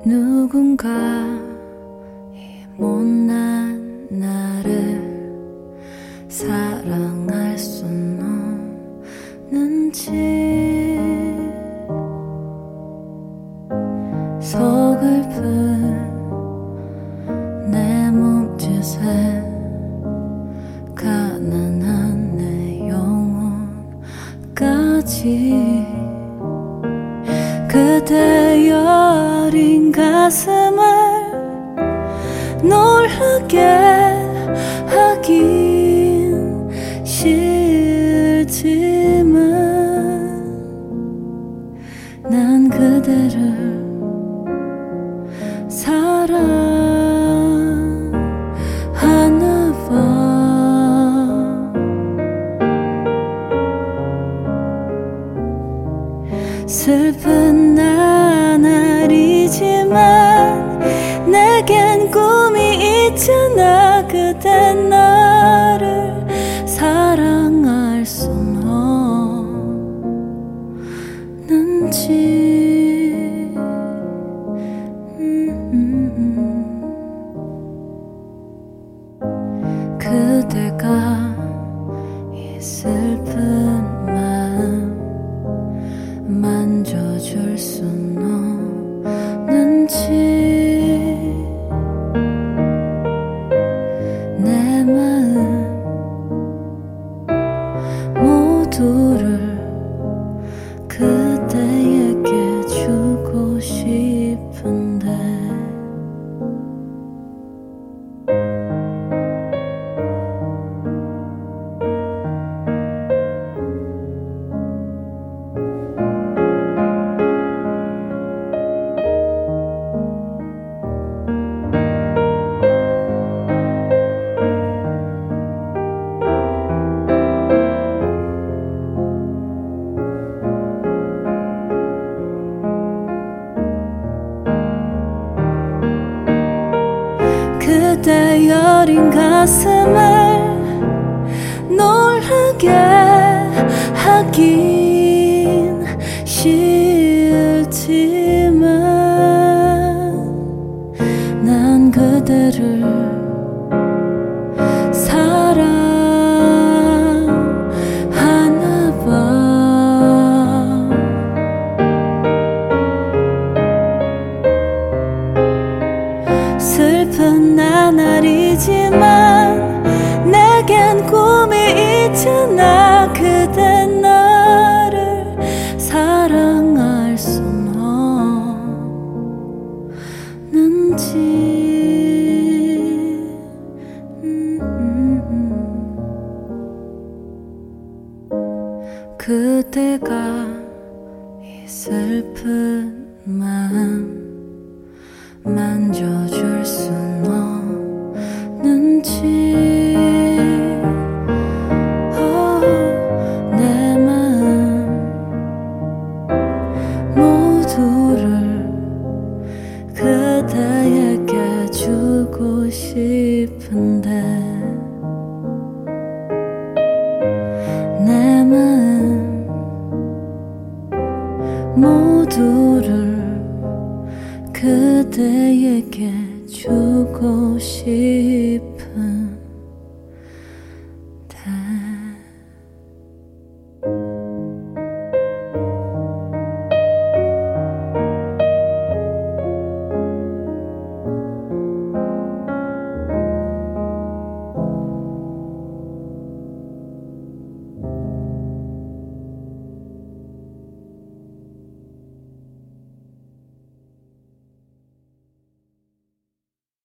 누군가 이 못난 나를 사랑할 순 없는지 서글픈 내 몸짓에 가난한 내 영혼까지 그대 여린 가슴을 놀라게 하긴 싫지만 난 그대를 사랑하나 봐. 슬픈 나날이지만 내겐 꿈이 있잖아. 그댄 나를 사랑할 순 없는지. 그대가 이 슬픈 마음 만져줄 순 없는지. 내 마음 모두를 그대에게 주고 싶은데 그대 여린 가슴을 놀라게 하긴 싫지만 난 그대를 사랑하나 봐. 슬픈 나날이지만 내겐 꿈이 있잖아. 그댄 나를 사랑할 순 없는지. 그대가 이 슬픈 마음 만져줄 순 없는지. 내 마음 모두를 그대에게 주고 싶은데 내 마음 모두를 그대에게 주고 싶은